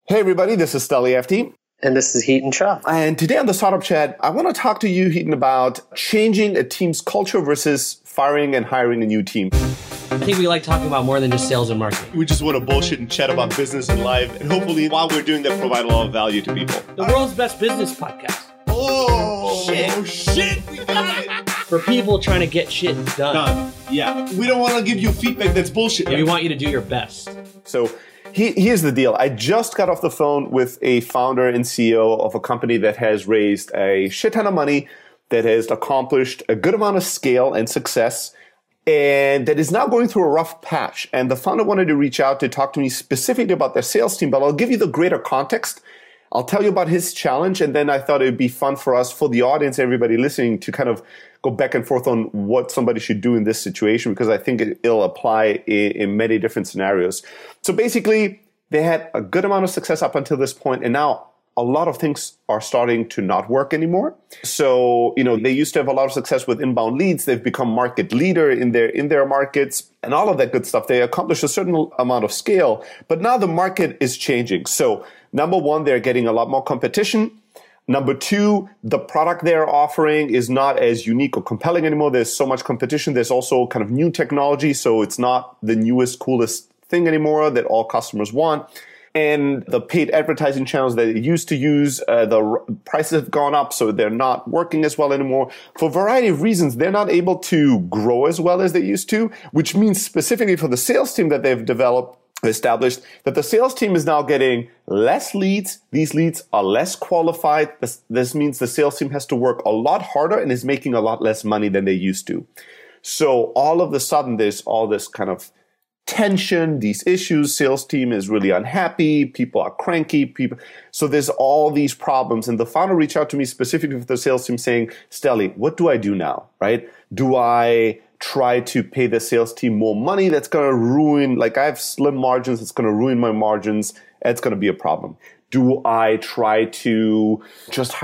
Hey everybody, this is Stelly FT. And this is Heaton Shah. And today on the Startup Chat, I want to talk to you, Heaton, about changing a team's culture versus firing and hiring a new team. I think we like talking about more than just sales and marketing. We just want to bullshit and chat about business and life. And hopefully, while we're doing that, provide a lot of value to people. The world's best business podcast. Oh, shit. We got it. For people trying to get shit done. Yeah. We don't want to give you feedback that's bullshit. We want you to do your best. So here's the deal. I just got off the phone with a founder and CEO of a company that has raised a shit ton of money, that has accomplished a good amount of scale and success, and that is now going through a rough patch. And the founder wanted to reach out to talk to me specifically about their sales team, but I'll give you the greater context. I'll tell you about his challenge, and then I thought it would be fun for us, for the audience, everybody listening, to kind of go back and forth on what somebody should do in this situation, because I think it'll apply in many different scenarios. So basically, they had a good amount of success up until this point, and now a lot of things are starting to not work anymore. So, they used to have a lot of success with inbound leads. They've become market leader in their markets and all of that good stuff. They accomplished a certain amount of scale, but now the market is changing. So, number one, they're getting a lot more competition. Number two, the product they're offering is not as unique or compelling anymore. There's so much competition. There's also kind of new technology, so it's not the newest, coolest thing anymore that all customers want. And the paid advertising channels that they used to use, the prices have gone up, so they're not working as well anymore. For a variety of reasons, they're not able to grow as well as they used to, which means specifically for the sales team that they've established, that the sales team is now getting less leads. These leads are less qualified. This means the sales team has to work a lot harder and is making a lot less money than they used to. So all of a sudden, there's all this kind of tension, these issues. Sales team is really unhappy. People are cranky. So there's all these problems. And the founder reached out to me specifically for the sales team saying, Stelly, what do I do now, right? Do I try to pay the sales team more money? That's going to ruin, I have slim margins. It's going to ruin my margins. It's going to be a problem. Do I try to just